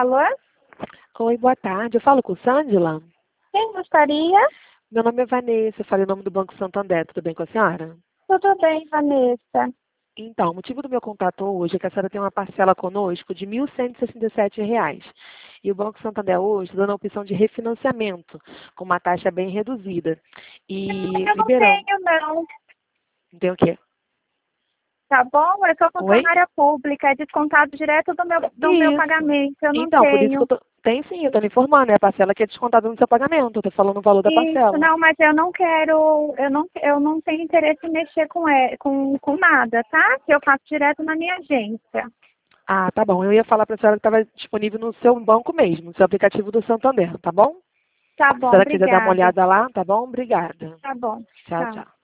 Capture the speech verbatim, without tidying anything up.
Alô? Oi, boa tarde. Eu falo com Sândila? Quem gostaria? Meu nome é Vanessa, eu falei o nome do Banco Santander. Tudo bem com a senhora? Tudo bem, Vanessa. Então, o motivo do meu contato hoje é que a senhora tem uma parcela conosco de mil cento e sessenta e sete reais. E o Banco Santander hoje está dando a opção de refinanciamento, com uma taxa bem reduzida. E Eu não liberando. tenho, não. Não tem o quê? Tá bom? Eu sou Oi? funcionária pública, é descontado direto do meu, do meu Isso. pagamento. Eu não Então, por isso que tenho. eu tô... Tem sim, eu estou lhe informando. É a parcela que é descontada no seu pagamento. Eu tô falando o valor da Isso, parcela. não, mas eu não quero, eu não, eu não tenho interesse em mexer com, e- com, com nada, tá? Que eu faço direto na minha agência. Ah, tá bom. Eu ia falar para a senhora que estava disponível no seu banco mesmo, no seu aplicativo do Santander, tá bom? Tá Se a bom, senhora quiser dar uma obrigada. olhada lá, tá bom? Obrigada. Tá bom, Tchau, tchau. tchau.